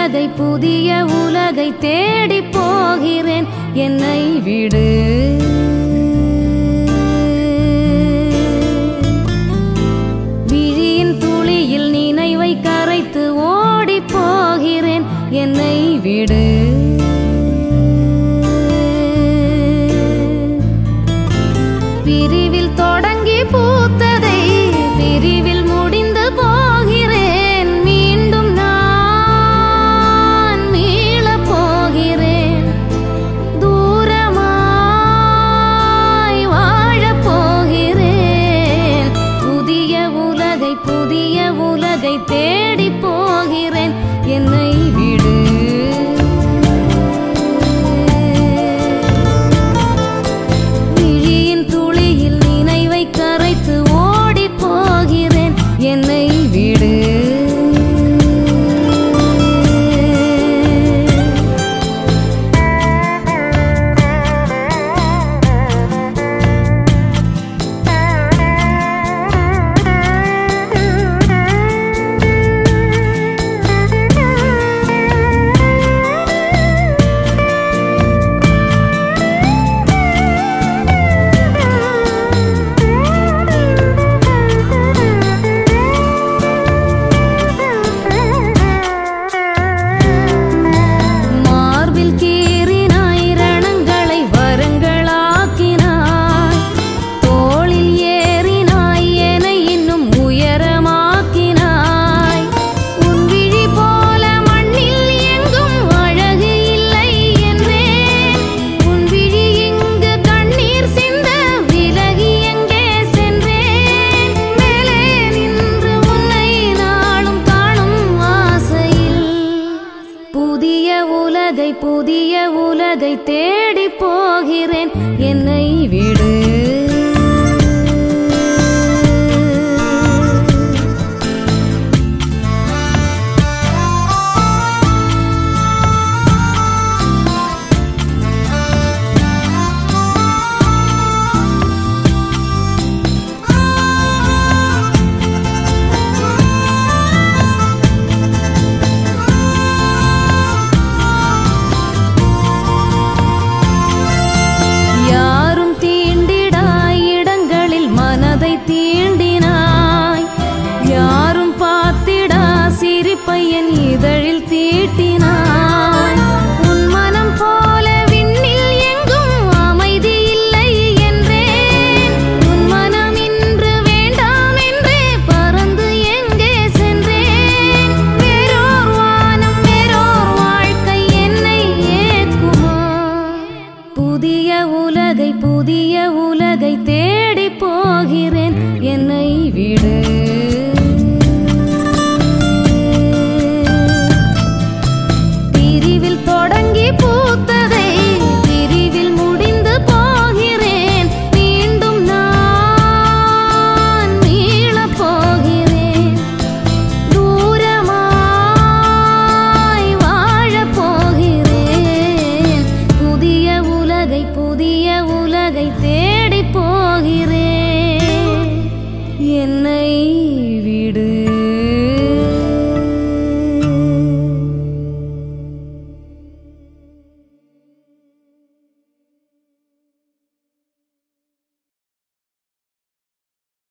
உலகை புதிய உலகை தேடி போகிறேன் என்னை விடு விழியின் துளியில் நினைவை கரைத்து ஓடி போகிறேன் என்னை விடு பிரிவில் தொடங்கி பூத்ததை பிரிவில் முடிந்து போகிறேன் மீண்டும் நான் மீள போகிறேன் தூரமாய் வாழப் போகிறேன் புதிய உலகை தேடி போகிறேன் என்னை விடு கரைத்து ஓடி போகிறேன் என்னை விடு புதிய உலகை தேடி போகிறேன் என்னை விடு